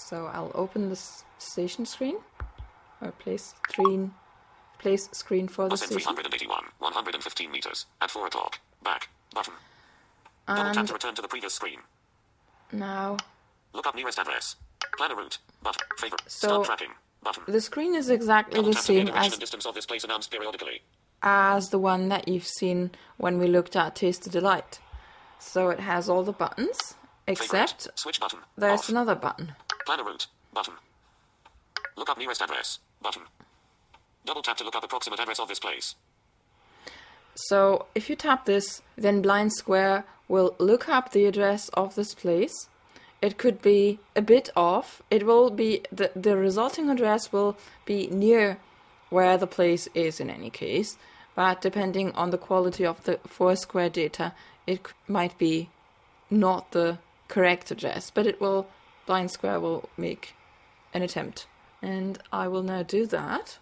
So I'll open this station screen, or place screen for the Bus in station. 381, 115 meters, at 4 o'clock. Back, button. Double tap to return to the previous screen. Now, Look up nearest address. Plan a route, button. Favorite, So, start tracking, button. the screen is exactly Double the tap to hear same direction as and distance of this place announced periodically. the one that you've seen when we looked at Taste of Delight. So it has all the buttons, except Favorite, switch button. there's Off. another button. Plan a route, button. Look up nearest address, button. Double tap to look up approximate address of this place. So if you tap this, then Blind Square will look up the address of this place. It could be a bit off. It will be, the resulting address will be near where the place is in any case. But depending on the quality of the Foursquare data, it might be not the correct address. But Blind Square will make an attempt. And I will now do that.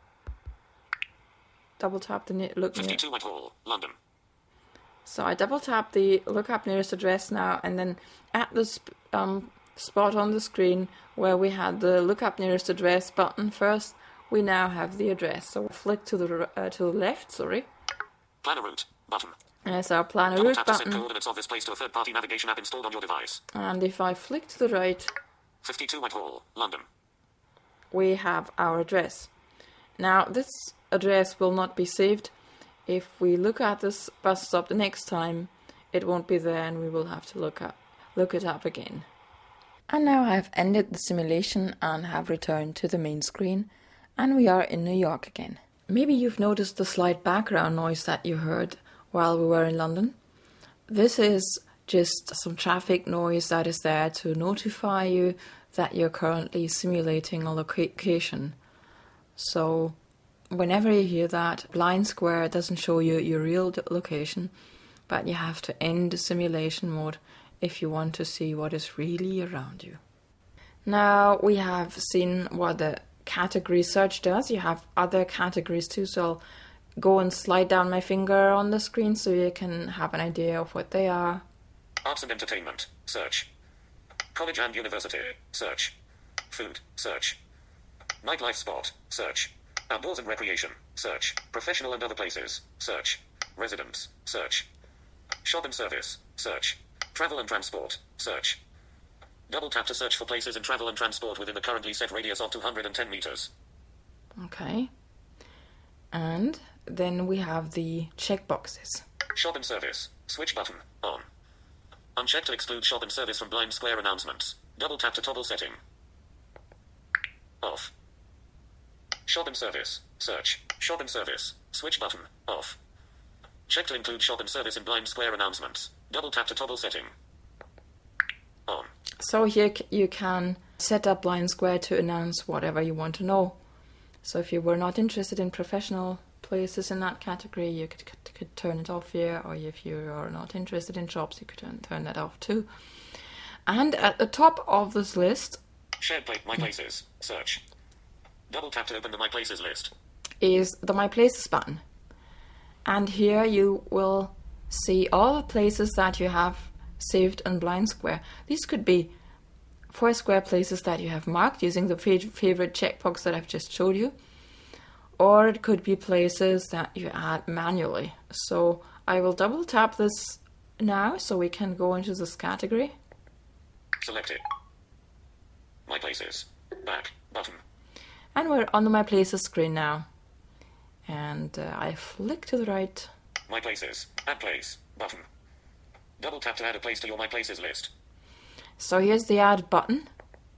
Double tap the look near. 52 Whitehall, London. So I double tap the look up nearest address now, and then at the spot on the screen where we had the look up nearest address button first, we now have the address. So we'll flick to the left, sorry. Plan a route, button. And it's our plan a Double route tap to set button. coordinates of this place to a third-party navigation app installed on your device. And if I flick to the right, 52 Whitehall, London. we have our address. Now this address will not be saved. If we look at this bus stop the next time, it won't be there, and we will have to look it up again. And now I've ended the simulation and have returned to the main screen, and we are in New York again. Maybe you've noticed the slight background noise that you heard while we were in London. This is just some traffic noise that is there to notify you that you're currently simulating a location. So whenever you hear that, Blind Square doesn't show you your real location, but you have to end the simulation mode if you want to see what is really around you. Now we have seen what the category search does. You have other categories too, so I'll go and slide down my finger on the screen so you can have an idea of what they are. Arts and entertainment, search. College and university, search. Food, search. Nightlife spot, search. Outdoors and recreation, search. Professional and other places, search. Residence, search. Shop and service, search. Travel and transport, search. Double tap to search for places in travel and transport within the currently set radius of 210 meters. Okay. And then we have the checkboxes. Shop and service, switch button, on. Uncheck to exclude shop and service from Blind Square announcements. Double tap to toggle setting. Off. Shop and service, search. Shop and service, switch button, off. Check to include shop and service in Blind Square announcements. Double tap to toggle setting. On. So here you can set up Blind Square to announce whatever you want to know. So if you were not interested in professional places in that category, you could turn it off here, or if you are not interested in shops, you could turn that off too. And at the top of this list Shared plate, My Places, search. Double tap to open the My Places list. is the My Places button. And here you will see all the places that you have saved on Blind Square. These could be Foursquare places that you have marked using the favorite checkbox that I've just showed you. Or it could be places that you add manually. So I will double tap this now so we can go into this category. Selected. My Places. Back. Button. And we're on the My Places screen now. And I flick to the right. My Places. Add place. Button. Double tap to add a place to your My Places list. So here's the Add button.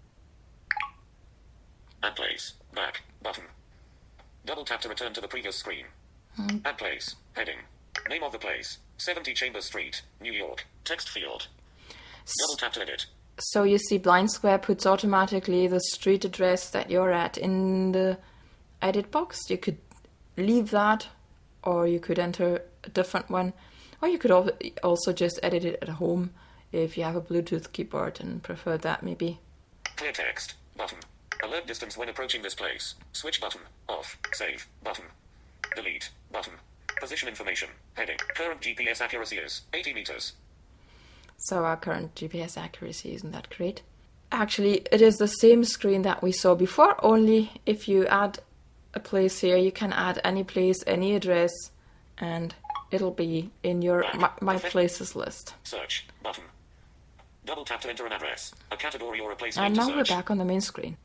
Add place. Back. Button. Double tap to return to the previous screen. Add place. Heading. Name of the place. 70 Chambers Street, New York. Text field. Double tap to edit. So you see Blind Square puts automatically the street address that you're at in the edit box. You could leave that, or you could enter a different one, or you could also just edit it at home if you have a Bluetooth keyboard and prefer that maybe. Clear text. Button. Alert distance when approaching this place. Switch button. Off. Save. Button. Delete. Button. Position information. Heading. Current GPS accuracy is 80 meters. So our current GPS accuracy isn't that great. Actually, it is the same screen that we saw before, only if you add a place here, you can add any place, any address, and it'll be in your My Places list. Search button. Double tap to enter an address, a category or a place name And to now search. we're back on the main screen.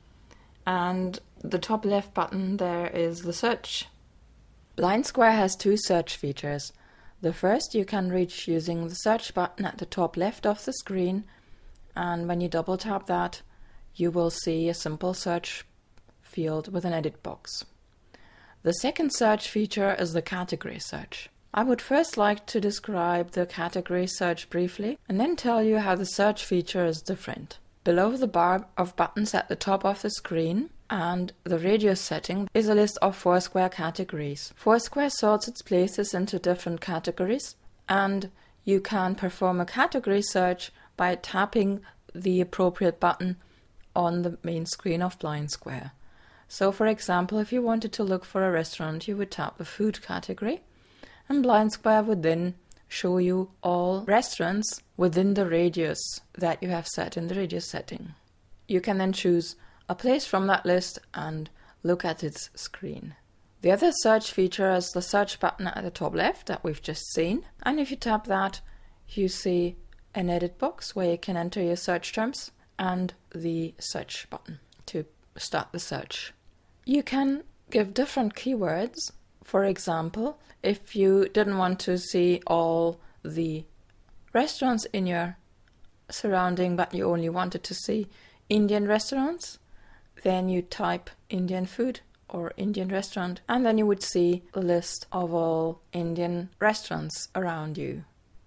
And the top left button there is the search. Blind Square has two search features. The first you can reach using the search button at the top left of the screen, and when you double tap that, you will see a simple search field with an edit box. The second search feature is the category search. I would first like to describe the category search briefly and then tell you how the search feature is different. Below the bar of buttons at the top of the screen and the radius setting is a list of Foursquare categories. Foursquare sorts its places into different categories, and you can perform a category search by tapping the appropriate button on the main screen of Blind Square. So for example, if you wanted to look for a restaurant, you would tap the food category, and Blind Square would then show you all restaurants within the radius that you have set in the radius setting. You can then choose a place from that list and look at its screen. The other search feature is the search button at the top left that we've just seen, and if you tap that, you see an edit box where you can enter your search terms and the search button to start the search. You can give different keywords. For example, if you didn't want to see all the restaurants in your surrounding but you only wanted to see Indian restaurants, then you type Indian food or Indian restaurant, and then you would see a list of all Indian restaurants around you.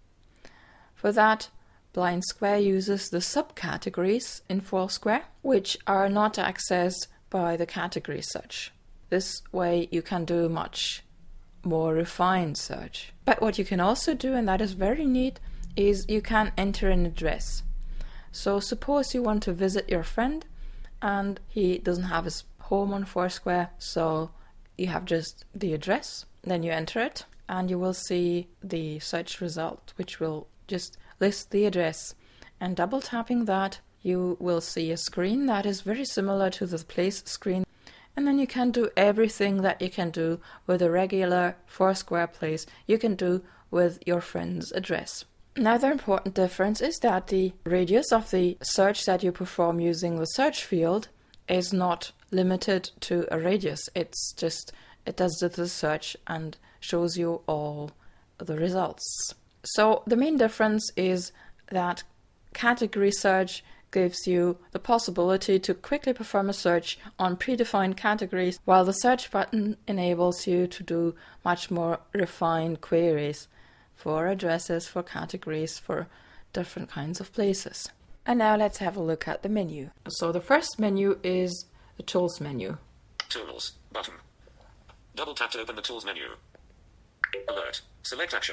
For that, Blind Square uses the subcategories in Foursquare, which are not accessed by the category search. This way you can do much more refined search. But what you can also do, and that is very neat, is you can enter an address. So suppose you want to visit your friend and he doesn't have his home on Foursquare, so you have just the address, then you enter it and you will see the search result, which will just list the address, and double tapping that you will see a screen that is very similar to the place screen, and then you can do everything that you can do with a regular Foursquare place you can do with your friend's address. Another important difference is that the radius of the search that you perform using the search field is not limited to a radius. It does the search and shows you all the results. So the main difference is that category search gives you the possibility to quickly perform a search on predefined categories, while the search button enables you to do much more refined queries for addresses, for categories, for different kinds of places. And now let's have a look at the menu. So the first menu is the Tools menu. Tools button. Double tap to open the Tools menu. Alert. Select action.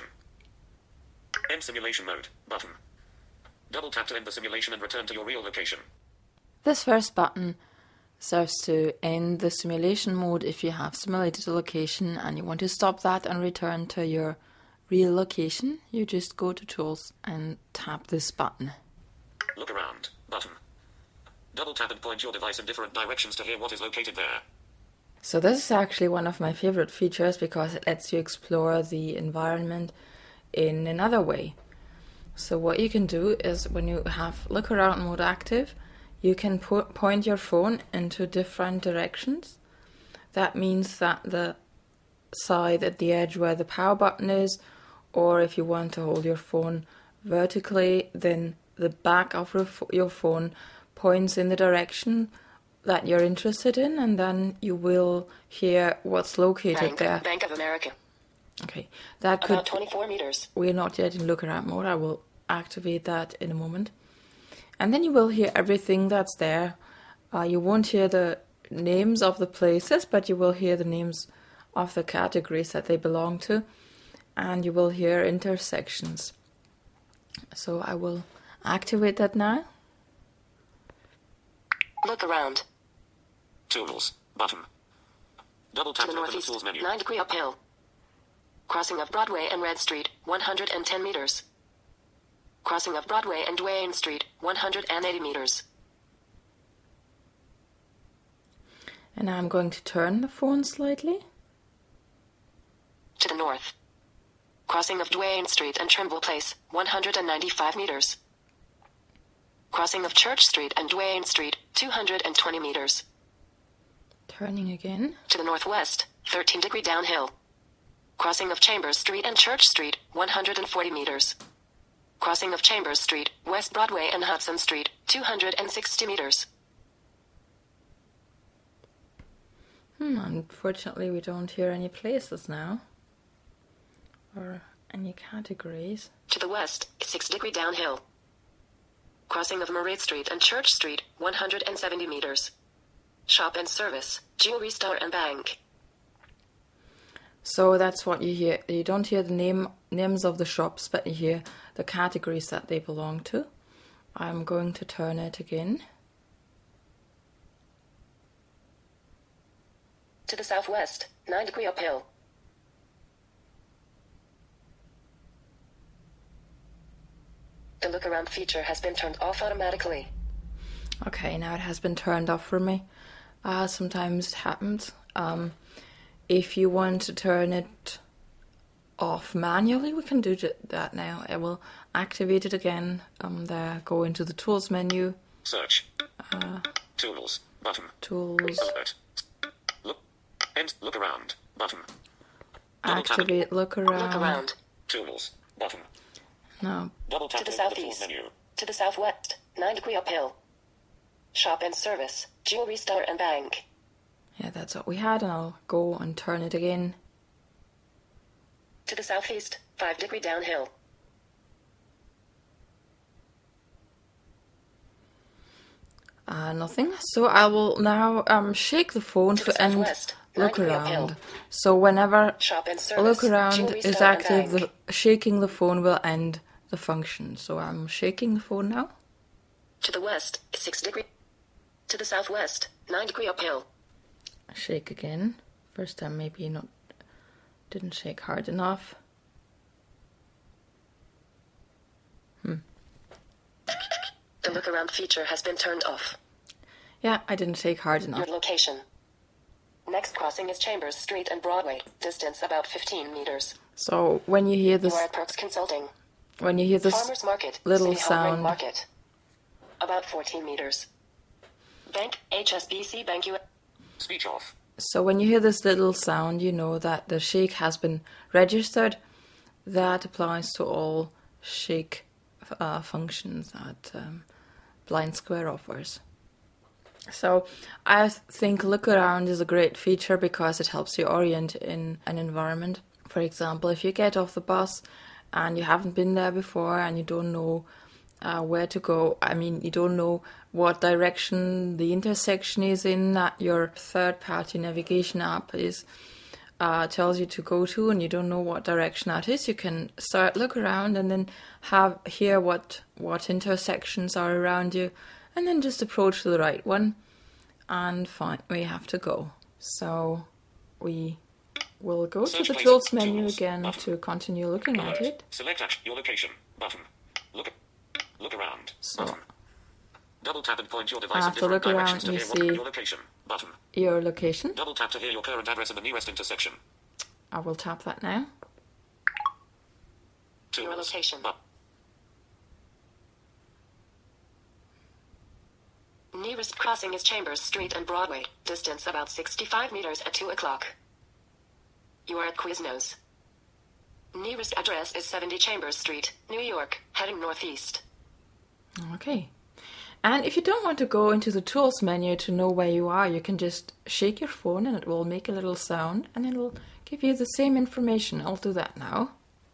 End simulation mode button. Double tap to end the simulation and return to your real location. This first button serves to end the simulation mode if you have simulated a location and you want to stop that and return to your real location. You just go to Tools and tap this button. Look around button. Double tap and point your device in different directions to hear what is located there. So this is actually one of my favorite features because it lets you explore the environment in another way. So what you can do is when you have look around mode active, you can point your phone into different directions. That means that the side at the edge where the power button is, or if you want to hold your phone vertically, then the back of your phone points in the direction that you're interested in, and then you will hear what's located there. Bank of America. Okay, that could... About 24 meters. We're not yet in look around mode. I will activate that in a moment. And then you will hear everything that's there. You won't hear the names of the places, but you will hear the names of the categories that they belong to. And you will hear intersections. So I will activate that now. Look around. Tools button. Double tap To the to open the northeast, Tools menu. 9-degree uphill. Crossing of Broadway and Red Street, 110 meters. Crossing of Broadway and Duane Street, 180 meters. And I'm going to turn the phone slightly. To the north. Crossing of Duane Street and Trimble Place, 195 meters. Crossing of Church Street and Duane Street, 220 meters. Turning again. To the northwest, 13-degree downhill. Crossing of Chambers Street and Church Street, 140 meters. Crossing of Chambers Street, West Broadway and Hudson Street, 260 meters. Unfortunately, we don't hear any places now. Or any categories. To the west, 6-degree downhill. Crossing of Murray Street and Church Street, 170 meters. Shop and service, jewelry store and bank. So that's what you hear. You don't hear the names of the shops, but you hear the categories that they belong to. I'm going to turn it again. To the southwest, 9-degree uphill. The look around feature has been turned off automatically. Okay, now it has been turned off for me. Sometimes it happens. If you want to turn it off manually, we can do that now. I will activate it again. Go into the tools menu. Search. Tools. Button. Tools. Alert. Look around. Button. Double tap. Activate look around. Look around. Tools. Button. No. Double tap To the to open southeast. tools menu. To the southwest, 9-degree uphill. Shop and service, jewelry store and bank. Yeah, that's what we had, and I'll go and turn it again. To the southeast, 5-degree downhill. Nothing. So I will now shake the phone To the and southwest, look 9-degree around. uphill. So whenever Shop and service, look around jewelry is store and active, bank. the shaking the phone will end the function. So I'm shaking the phone now. To the west, 6-degree. To the southwest, 9-degree uphill. Shake again. First time maybe didn't shake hard enough. The look around feature has been turned off. Yeah, I didn't shake hard enough. Your location. Next crossing is Chambers Street and Broadway. Distance about 15 meters. So when you hear You this, are at Perks Consulting. when you hear this Farmers Market. little City Hall Ring sound, Market. About 14 meters. Bank, HSBC Bank US. Speech off. so when you hear this little sound, you know that the shake has been registered. That applies to all shake functions that Blind Square offers. So I think look around is a great feature because it helps you orient in an environment. For example, if you get off the bus and you haven't been there before and you don't know where to go, you don't know what direction the intersection is in that your third-party navigation app tells you to go to, and you don't know what direction that is, you can look around and then hear what intersections are around you, and then just approach the right one and find where you have to go. So we will go Search to the place. tools menu Tools. again Button. to continue looking at Alert. it. Select your location. Button. Look around. So Button. Double tap and point your device in after different look directions around, to you hear see your location. Button. your location. Double tap to hear your current address in the nearest intersection. I will tap that now. Your Tools. location. Nearest crossing is Chambers Street and Broadway. Distance about 65 meters at 2 o'clock. You are at Quiznos. Nearest address is 70 Chambers Street, New York, heading northeast. Okay. And if you don't want to go into the tools menu to know where you are, you can just shake your phone and it will make a little sound and it'll give you the same information. I'll do that now.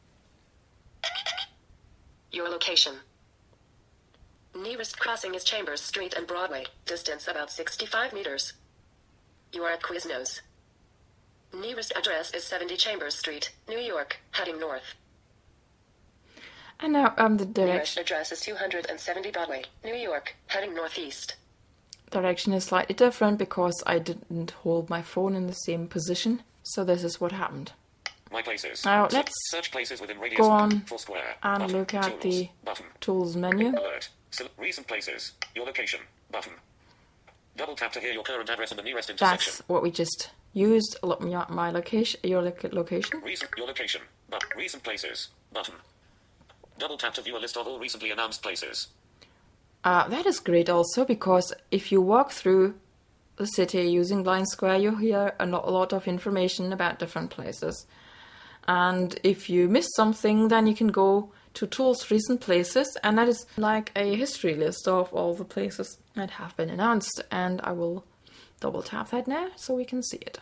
Your location. Nearest crossing is Chambers Street and Broadway. Distance about 65 meters. You are at Quiznos. Nearest address is 70 Chambers Street, New York, heading north. And now the Nearest direction address is 270 Broadway, New York, heading northeast. direction is slightly different because I didn't hold my phone in the same position. So this is what happened. My places. Now let's search places within radius. go on Foursquare. and Button. look at Tools. the Button. Tools menu. Alert. Recent places. Your location. Button. Double tap to hear your current address and the nearest intersection. That's what we just used. Look, my location, your location. Your location. Recent places. Button. Double tap to view a list of all recently announced places. That is great also, because if you walk through the city using Blind Square, you hear a lot of information about different places. And if you miss something, then you can go to Tools Recent Places, and that is like a history list of all the places that have been announced. And I will double tap that now so we can see it.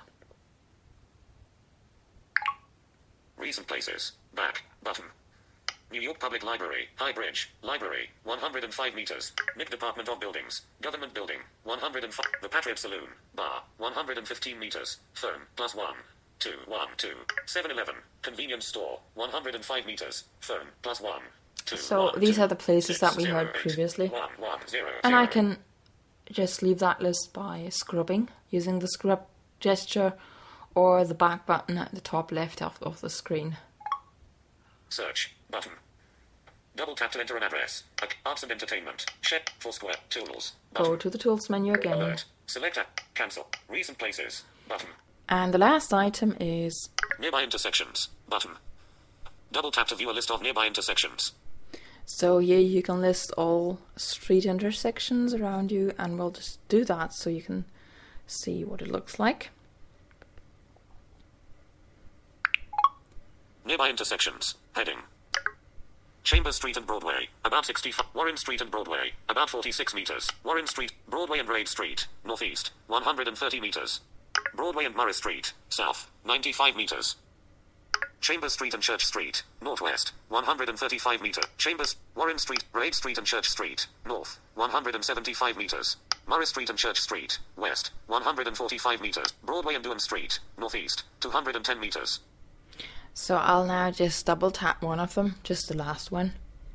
Recent places. Back. Button. New York Public Library, High Bridge, Library, 105 meters. Nick Department of Buildings, Government Building, 105. The Patriot Saloon, Bar, 115 meters. Phone, +1 212. 7-Eleven, Convenience Store, 105 meters. Phone, +1 2. So these are the places that we heard previously. And I can just leave that list by scrubbing, using the scrub gesture or the back button at the top left of the screen. Search button. Double tap to enter an address. Arts and entertainment. Check. Foursquare. Tools. Button. Go to the Tools menu again. Alert. Select cancel. Recent places. Button. And the last item is nearby intersections. Button. Double tap to view a list of nearby intersections. So here you can list all street intersections around you, and we'll just do that so you can see what it looks like. Nearby intersections. Heading. Chambers Street and Broadway, about 65. Warren Street and Broadway, about 46 meters. Warren Street, Broadway and Raid Street, northeast, 130 meters. Broadway and Morris Street, south, 95 meters. Chambers Street and Church Street, northwest, 135 meters. Chambers, Warren Street, Raid Street and Church Street, north, 175 meters. Morris Street and Church Street, west, 145 meters. Broadway and Duane Street, northeast, 210 meters. So I'll now just double tap one of them, just the last one.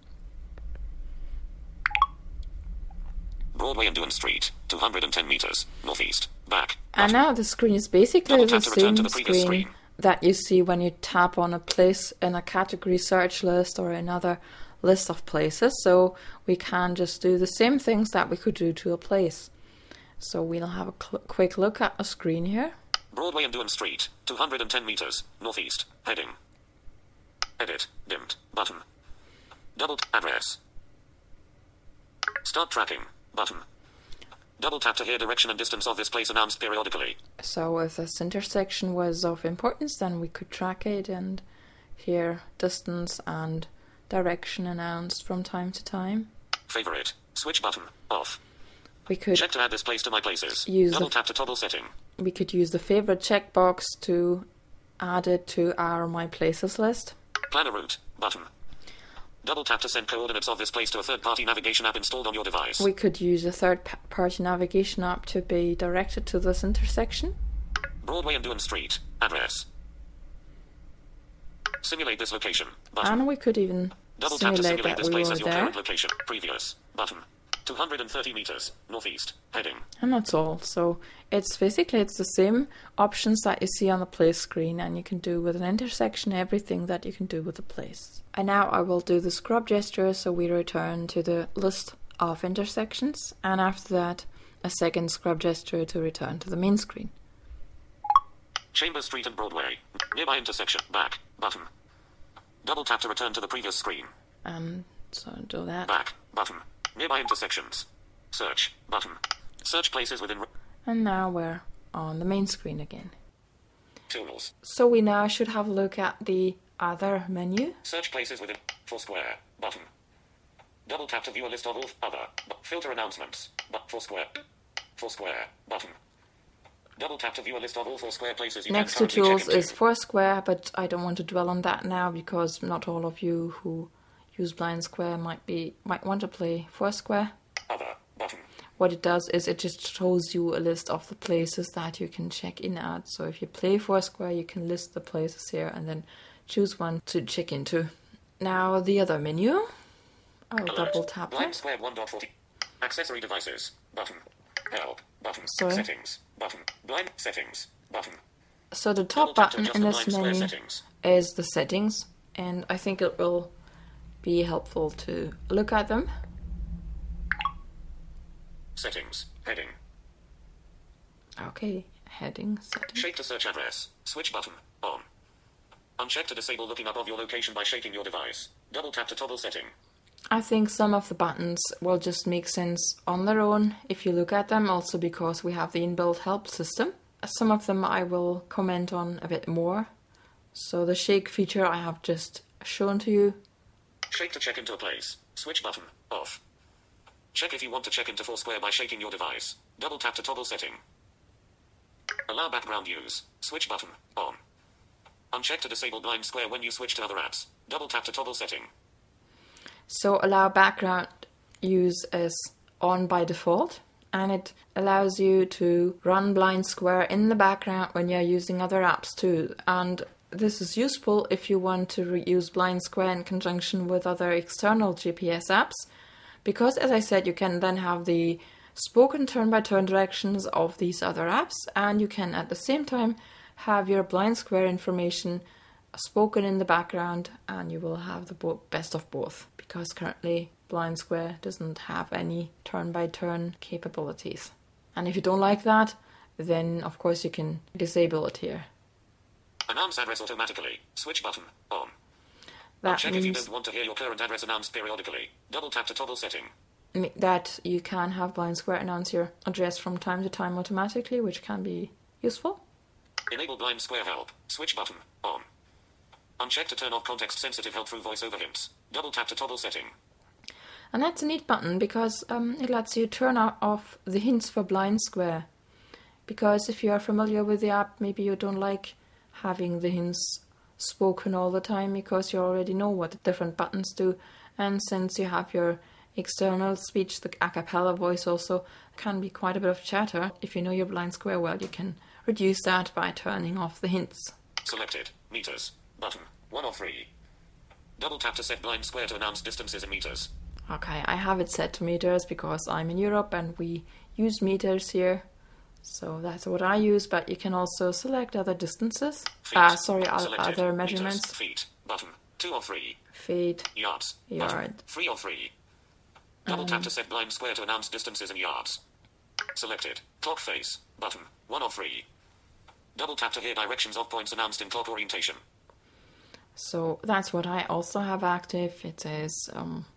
Broadway and Duane Street, 210 meters, northeast, back. And now the screen is basically the same screen screen that you see when you tap on a place in a category search list or another list of places. So we can just do the same things that we could do to a place. So we'll have a quick look at the screen here. Broadway and Duane Street, 210 meters, northeast, heading. Edit, dimmed, button. Double address. Start tracking, button. Double tap to hear direction and distance of this place announced periodically. So if this intersection was of importance, then we could track it and hear distance and direction announced from time to time. Favorite, switch button, off. We could check to add this place to my places. Double tap to toggle setting. We could use the favorite checkbox to add it to our My Places list. Plan a route, button. Double tap to send coordinates of this place to a third-party navigation app installed on your device. We could use a third-party navigation app to be directed to this intersection. Broadway and Duane Street, address. Simulate this location, button. And we could even double tap to simulate this place as your there. current location. Previous, button. 230 meters, northeast, heading. And that's all. So it's the same options that you see on the place screen, and you can do with an intersection everything that you can do with a place. And now I will do the scrub gesture, so we return to the list of intersections, and after that a second scrub gesture to return to the main screen. Chambers Street and Broadway, nearby intersection, back, button. Double tap to return to the previous screen. So do that. Back, button. Nearby intersections. Search, button. Search places within... And now we're on the main screen again. Tools. So we now should have a look at the other menu. Search places within... Foursquare, button. Double tap to view a list of all other... Filter announcements. Foursquare. Foursquare, button. Double tap to view a list of all Foursquare places you Next can to currently Tools check into. is Foursquare, but I don't want to dwell on that now because not all of you who use Blind Square might want to play Foursquare. Other, button. What it does is it just shows you a list of the places that you can check in at. So if you play Foursquare, you can list the places here and then choose one to check into. Now the other menu. I'll Alert. double tap Blind it. Square 1.40. Accessory devices, button. Help, button. Sorry. Settings, button. Blind settings, button. So the top Double tap to button adjust in the this blind square menu settings. is the settings, and I think it will be helpful to look at them. Settings. Heading. Okay, heading settings. Shake to search address. Switch button. On. Uncheck to disable looking up of your location by shaking your device. Double tap to toggle setting. I think some of the buttons will just make sense on their own if you look at them, also because we have the inbuilt help system. Some of them I will comment on a bit more. So the shake feature I have just shown to you. Shake to check into a place. Switch button. Off. Check if you want to check into Foursquare by shaking your device. Double tap to toggle setting. Allow background use. Switch button. On. Uncheck to disable blind square when you switch to other apps. Double tap to toggle setting. So allow background use is on by default, and it allows you to run blind square in the background when you're using other apps too. And this is useful if you want to use blind square in conjunction with other external GPS apps, because as I said, you can then have the spoken turn-by-turn directions of these other apps, and you can at the same time have your blind square information spoken in the background, and you will have the best of both, because currently blind square doesn't have any turn-by-turn capabilities. And if you don't like that, then of course you can disable it here. Announce address automatically. Switch button. On. That Check if you means don't want to hear your current address announced periodically. Double tap to toggle setting. that you can have blind square announce your address from time to time automatically, which can be useful. Enable blind square help. Switch button. On. Uncheck to turn off context-sensitive help through voice over hints. Double tap to toggle setting. And that's a neat button because it lets you turn off the hints for blind square. Because if you are familiar with the app, maybe you don't like having the hints spoken all the time because you already know what the different buttons do. And since you have your external speech, the a cappella voice also can be quite a bit of chatter. If you know your blind square well, you can reduce that by turning off the hints. Selected. Meters. Button. 1 of 3. Double tap to set blind square to announce distances in meters. Okay, I have it set to meters because I'm in Europe and we use meters here. So that's what I use, but you can also select other distances. Feet. Other Selected. measurements. Meters. Feet. Button. 2 of 3. Feet, Yards. Yard. Button. 3 of 3. Double tap to set blind square to announce distances in yards. Selected. Clock face. Button. 1 of 3. Double tap to hear directions of points announced in clock orientation. So that's what I also have active. It says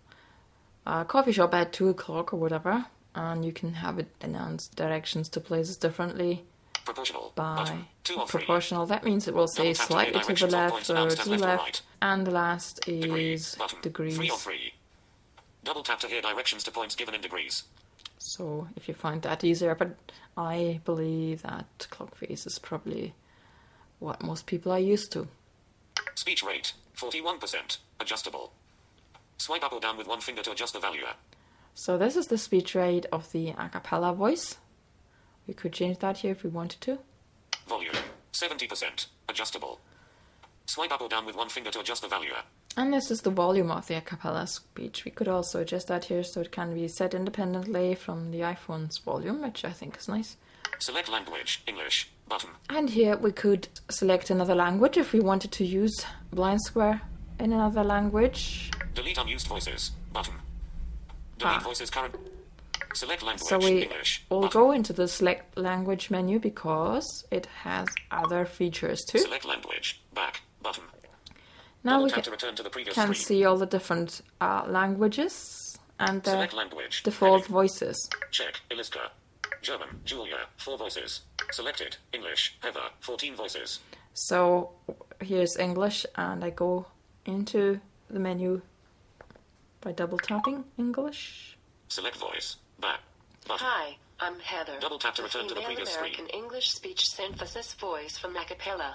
a coffee shop at 2 o'clock or whatever. And you can have it announce directions to places differently Proportional. by Button. 2 of 3. proportional. That means it will say Double tap to hear slightly to the directions of left points or announced to as the left or left. right. And the last Degree. is Button. degrees. 3 of 3. Double tap to hear directions to points given in degrees. So if you find that easier, but I believe that clock face is probably what most people are used to. Speech rate. 41%. Adjustable. Swipe up or down with one finger to adjust the value. So this is the speech rate of the a cappella voice. We could change that here if we wanted to. Volume. 70%. Adjustable. Swipe up or down with one finger to adjust the value. And this is the volume of the a cappella speech. We could also adjust that here so it can be set independently from the iPhone's volume, which I think is nice. Select language. English. Button. And here we could select another language if we wanted to use blind square in another language. Delete unused voices. Button. Delete voices current. Select language. So we English. will Button. go into the select language menu because it has other features too. Select language. Back. Button. Now Double we tap to return to the previous can screen. see all the different languages and the Select language. default Heading. voices. Czech. Iliska. German. Julia. 4 voices. Selected. English. Heather. 14 voices. So here's English, and I go into the menu by double tapping English. Select voice. Back. Button. Hi, I'm Heather. Double tap to return to the female previous American screen. English speech synthesis voice from Acapella.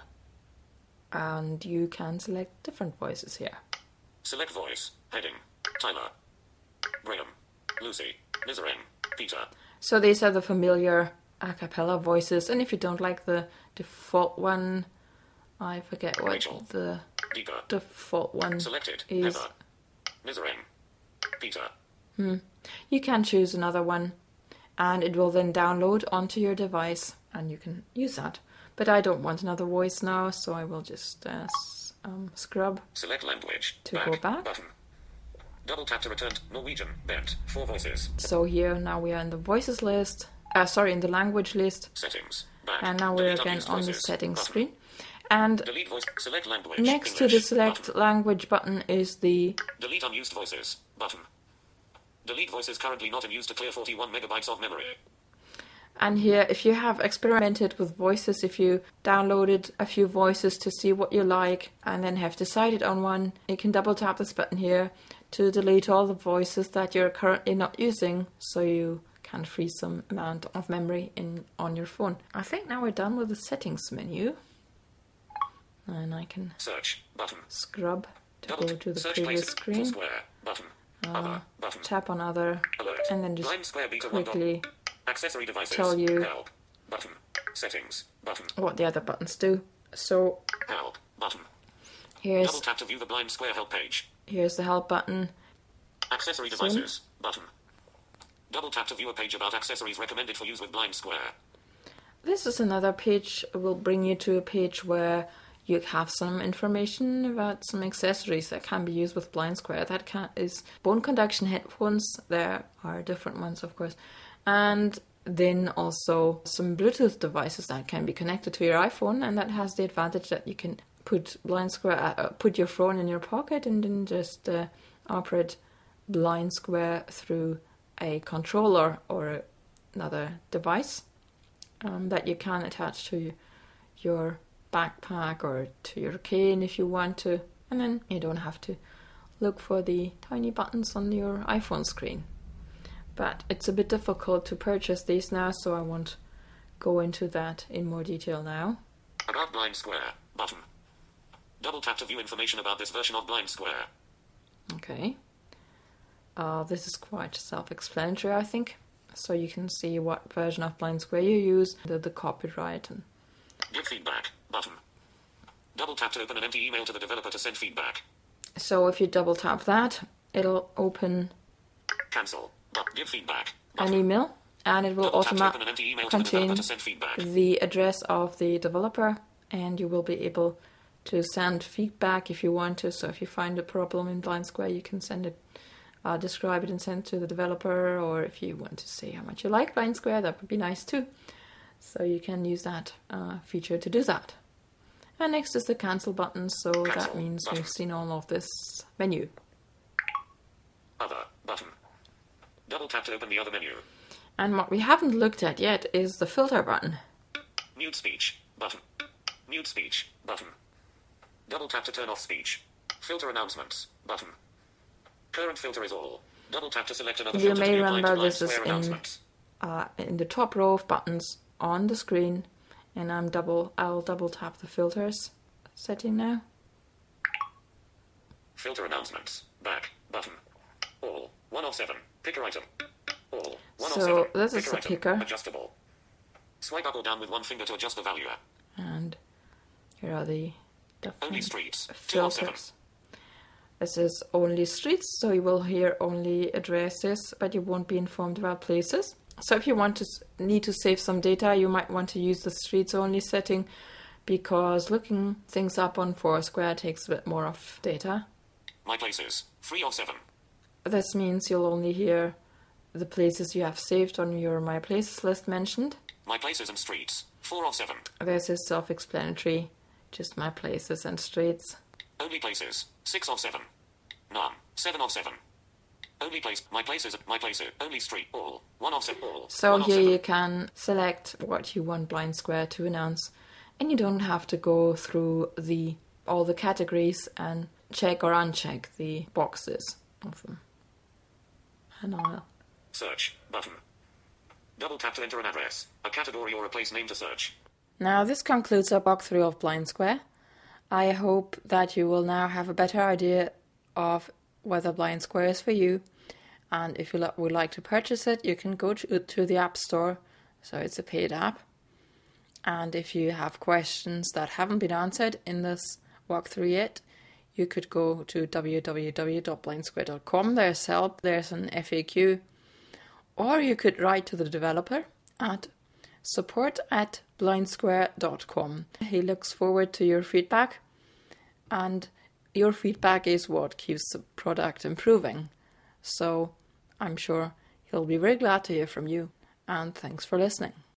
And you can select different voices here. Select voice. Heading. Tyler. Graham. Lucy. Nizareng. Peter. So these are the familiar a cappella voices, and if you don't like the default one, I forget what Rachel. the Deeper. default one Selected. is. Heather. Nizareng. Peter. You can choose another one, and it will then download onto your device, and you can use that. But I don't want another voice now, so I will just scrub Select language. to go back. Button. Double tap to return to Norwegian. Bent. 4 voices. So here now we are in the voices list. In the language list. Settings. Back. And now we're Delete again unused on the voices. settings Button. screen. And Delete voice. Select language. next to English. the select Button. language button is the Delete unused voices. Button. Delete voices currently not in use to clear 41 megabytes of memory. And here, if you have experimented with voices, if you downloaded a few voices to see what you like and then have decided on one, you can double tap this button here to delete all the voices that you're currently not using, so you can free some amount of memory on your phone. I think now we're done with the settings menu. And I can Search. Button. scrub to Double go to the search previous places. screen. Square. Button. Other. Button. Tap on other, Alert. and then just Blind square beta 1. quickly Accessory devices. tell you Help. Button. Settings. Button. what the other buttons do. So Help. Button. here's Double tap to view the blind square help page. the help button. Accessory devices. Button. Double tap to view a page about accessories recommended for use with blind square. This is another page. It will bring you to a page where you have some information about some accessories that can be used with Blind Square. That is bone conduction headphones. There are different ones, of course. And then also some Bluetooth devices that can be connected to your iPhone, and that has the advantage that you can put Blind Square, put your phone in your pocket and then just operate Blind Square through a controller or another device that you can attach to your backpack or to your cane if you want to, and then you don't have to look for the tiny buttons on your iPhone screen. But it's a bit difficult to purchase these now, so I won't go into that in more detail now. About Blind Square. Button. Double tap to view information about this version of Blind Square. Okay. This is quite self-explanatory, I think. So you can see what version of Blind Square you use, the copyright. And Give feedback. Button. Double tap to open an empty email to the developer to send feedback. so if you double tap that, it'll open Cancel. Give feedback. an Button. email, and it will Double tap to open an empty automatically email to the contain developer to send feedback. the address of the developer, and you will be able to send feedback if you want to. So if you find a problem in Blind Square, you can send it, describe it and send it to the developer, or if you want to say how much you like Blind Square, that would be nice too. So you can use that feature to do that. And next is the cancel button, so that Cancel means button. we've seen all of this menu. Other. Button. Double tap to open the other menu. And what we haven't looked at yet is the filter button. Mute speech. Button. Mute speech. Button. Double tap to turn off speech. Filter announcements. Button. Current filter is all. Double tap to select another You filter to may be applied to remember Blind this is Square in announcements. the top row of buttons on the screen, and I'll double tap the filters setting now. Filter announcements. Back. Button. All. 1 of 7. Picker item. All. 1 of So 7. this is Picker a item. picker. Adjustable. Swipe up or down with one finger to adjust the value. And here are the Only different streets. 2 of 7. filters. This is only streets, so you will hear only addresses, but you won't be informed about places. So if you need to save some data, you might want to use the streets only setting, because looking things up on Foursquare takes a bit more of data. My places. 3 of 7. This means you'll only hear the places you have saved on your My Places list mentioned. My places and streets. 4 of 7. This is self-explanatory, just My Places and streets. Only places. 6 of 7. None. 7 of 7. Only place. My places. My places. Only street. All. 1 of 7. All. So 1 of here 7. you can select what you want Blind Square to announce, and you don't have to go through all the categories and check or uncheck the boxes of them. And I'll Search. Button. Double tap to enter an address, a category or a place name to search. Now this concludes our walkthrough of Blind Square. I hope that you will now have a better idea of whether Blind Square is for you, and if you would like to purchase it, you can go to the App Store, so it's a paid app. And if you have questions that haven't been answered in this walkthrough yet, you could go to www.blindsquare.com. There's help, there's an FAQ, or you could write to the developer at support@blindsquare.com. He looks forward to your feedback, and your feedback is what keeps the product improving. So I'm sure he'll be very glad to hear from you, and thanks for listening.